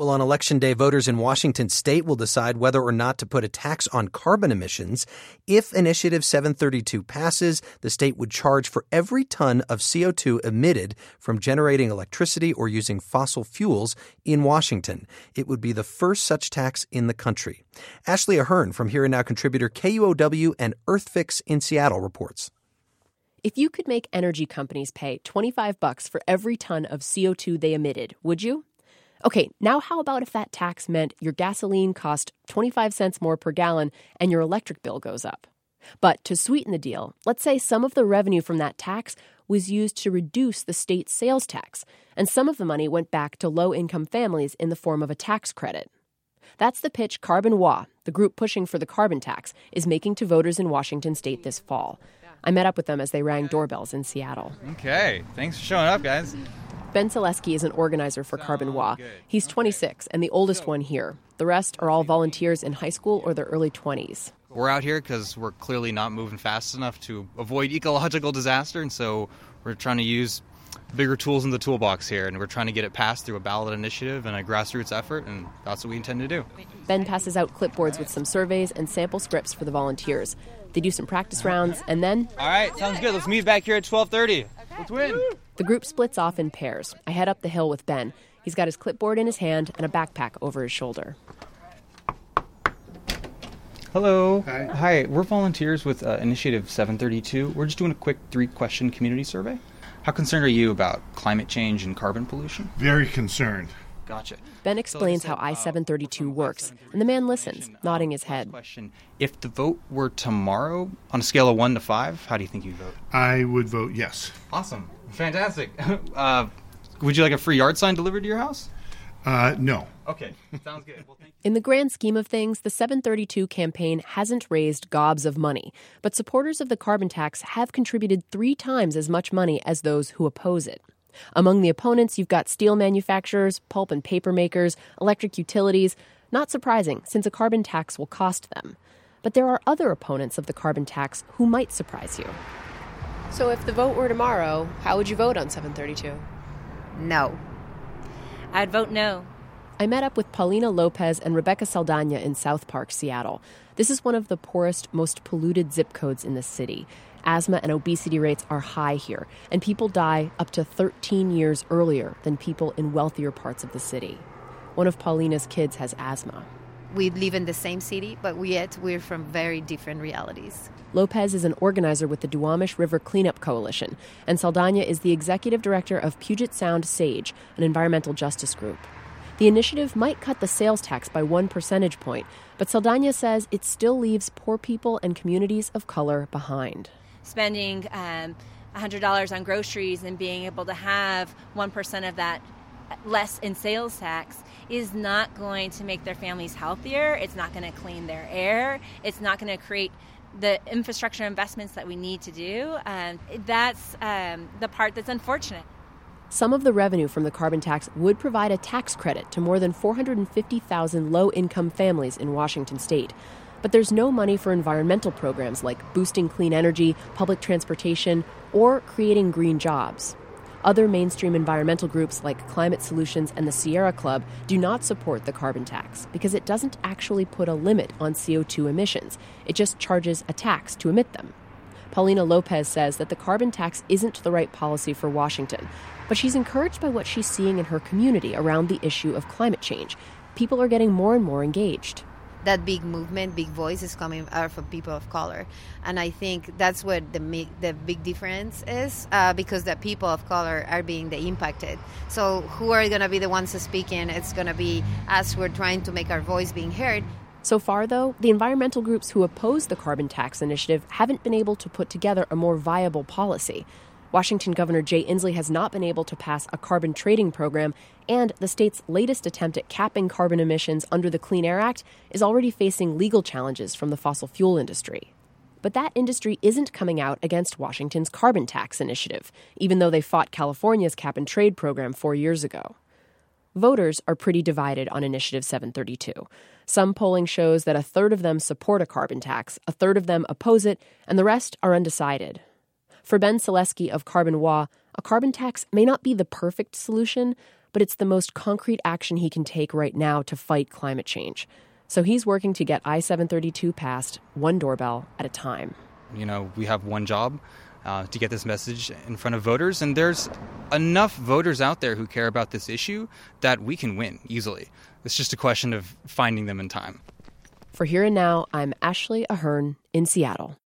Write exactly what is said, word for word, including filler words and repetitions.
Well, on Election Day, voters in Washington state will decide whether or not to put a tax on carbon emissions. If Initiative seven thirty-two passes, the state would charge for every ton of C O two emitted from generating electricity or using fossil fuels in Washington. It would be the first such tax in the country. Ashley Ahern from Here and Now contributor K U O W and EarthFix in Seattle reports. If you could make energy companies pay twenty-five bucks for every ton of C O two they emitted, would you? Okay, now how about if that tax meant your gasoline cost twenty-five cents more per gallon and your electric bill goes up? But to sweeten the deal, let's say some of the revenue from that tax was used to reduce the state's sales tax, and some of the money went back to low-income families in the form of a tax credit. That's the pitch Carbon Wa, the group pushing for the carbon tax, is making to voters in Washington state this fall. I met up with them as they rang doorbells in Seattle. Okay, thanks for showing up, guys. Ben Selesky is an organizer for Carbon Wa. He's twenty-six and the oldest one here. The rest are all volunteers in high school or their early twenties. We're out here because we're clearly not moving fast enough to avoid ecological disaster, and so we're trying to use bigger tools in the toolbox here, and we're trying to get it passed through a ballot initiative and a grassroots effort, and that's what we intend to do. Ben passes out clipboards with some surveys and sample scripts for the volunteers. They do some practice rounds, and then... All right, sounds good. Let's meet back here at twelve thirty. Let's win. The group splits off in pairs. I head up the hill with Ben. He's got his clipboard in his hand and a backpack over his shoulder. Hello. Hi. Hi, we're volunteers with uh, Initiative seven thirty-two. We're just doing a quick three-question community survey. How concerned are you about climate change and carbon pollution? Very concerned. Gotcha. Ben explains how I seven thirty-two works, and the man listens, nodding his head. Question. If the vote were tomorrow, on a scale of one to five, how do you think you'd vote? I would vote yes. Awesome. Fantastic. uh, would you like a free yard sign delivered to your house? Uh, no. Okay. Sounds good. Well, thank you. In the grand scheme of things, the seven thirty-two campaign hasn't raised gobs of money, but supporters of the carbon tax have contributed three times as much money as those who oppose it. Among the opponents, you've got steel manufacturers, pulp and paper makers, electric utilities. Not surprising, since a carbon tax will cost them. But there are other opponents of the carbon tax who might surprise you. So if the vote were tomorrow, how would you vote on seven thirty-two? No. I'd vote no. I met up with Paulina Lopez and Rebecca Saldana in South Park, Seattle. This is one of the poorest, most polluted zip codes in the city. Asthma and obesity rates are high here, and people die up to thirteen years earlier than people in wealthier parts of the city. One of Paulina's kids has asthma. We live in the same city, but yet we're from very different realities. Lopez is an organizer with the Duwamish River Cleanup Coalition, and Saldana is the executive director of Puget Sound SAGE, an environmental justice group. The initiative might cut the sales tax by one percentage point, but Saldana says it still leaves poor people and communities of color behind. Spending um, one hundred dollars on groceries and being able to have one percent of that less in sales tax is not going to make their families healthier. It's not going to clean their air. It's not going to create the infrastructure investments that we need to do. Um, that's um, the part that's unfortunate. Some of the revenue from the carbon tax would provide a tax credit to more than four hundred fifty thousand low-income families in Washington state. But there's no money for environmental programs like boosting clean energy, public transportation, or creating green jobs. Other mainstream environmental groups like Climate Solutions and the Sierra Club do not support the carbon tax because it doesn't actually put a limit on C O two emissions. It just charges a tax to emit them. Paulina Lopez says that the carbon tax isn't the right policy for Washington, but she's encouraged by what she's seeing in her community around the issue of climate change. People are getting more and more engaged. That big movement, big voice is coming out from people of color. And I think that's what the the big difference is, uh, because the people of color are being the impacted. So who are going to be the ones speaking? It's going to be us who are trying to make our voice being heard. So far, though, the environmental groups who oppose the carbon tax initiative haven't been able to put together a more viable policy. Washington Governor Jay Inslee has not been able to pass a carbon trading program, and the state's latest attempt at capping carbon emissions under the Clean Air Act is already facing legal challenges from the fossil fuel industry. But that industry isn't coming out against Washington's carbon tax initiative, even though they fought California's cap-and-trade program four years ago. Voters are pretty divided on Initiative seven thirty-two. Some polling shows that a third of them support a carbon tax, a third of them oppose it, and the rest are undecided. For Ben Selesky of Carbon Wa, a carbon tax may not be the perfect solution, but it's the most concrete action he can take right now to fight climate change. So he's working to get I seven thirty-two passed, one doorbell at a time. You know, we have one job uh, to get this message in front of voters, and there's enough voters out there who care about this issue that we can win easily. It's just a question of finding them in time. For Here and Now, I'm Ashley Ahern in Seattle.